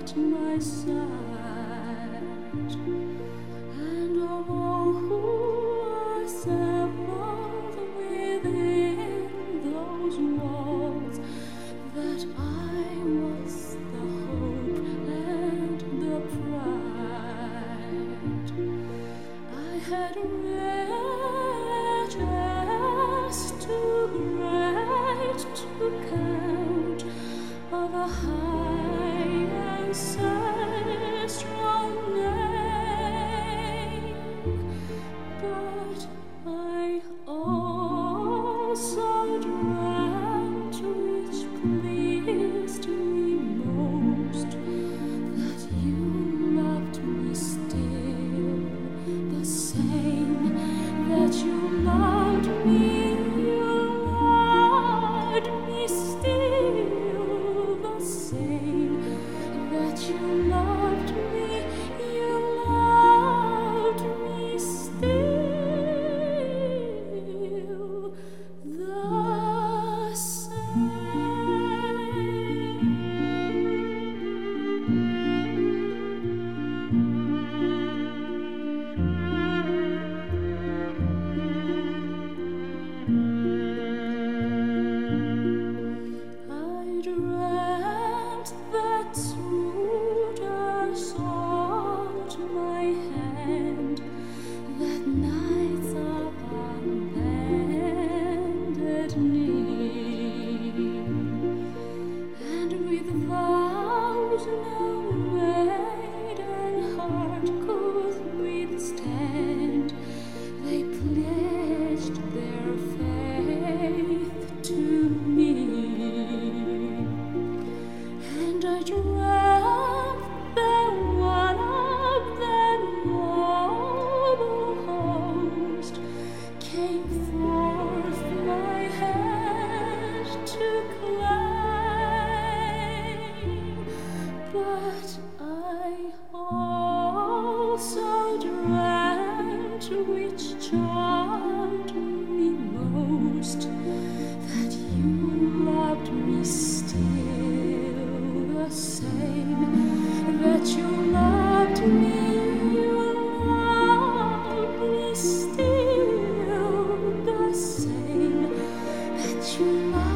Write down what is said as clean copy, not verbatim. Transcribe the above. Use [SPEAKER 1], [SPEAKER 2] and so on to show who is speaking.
[SPEAKER 1] at my side, and all who assembled within those walls, that I was the hope and the pride. I had riches too great to count, of a high and strong name, but I also dreamt, which pleased me most, that you loved me still, the same that you loved me. You loved me still, the same that you loved me. You loved me still, the same. I dreamt that suitor sought my hand, that nights upon bended knee, and with vows no maiden heart could withstand, they pledged their faith to me. And I dreamt that one of that noble host came forth my hand to claim, but I also dreamt, which charmed me most, that you loved me still, the same that you loved me. You loved me still, the same that you loved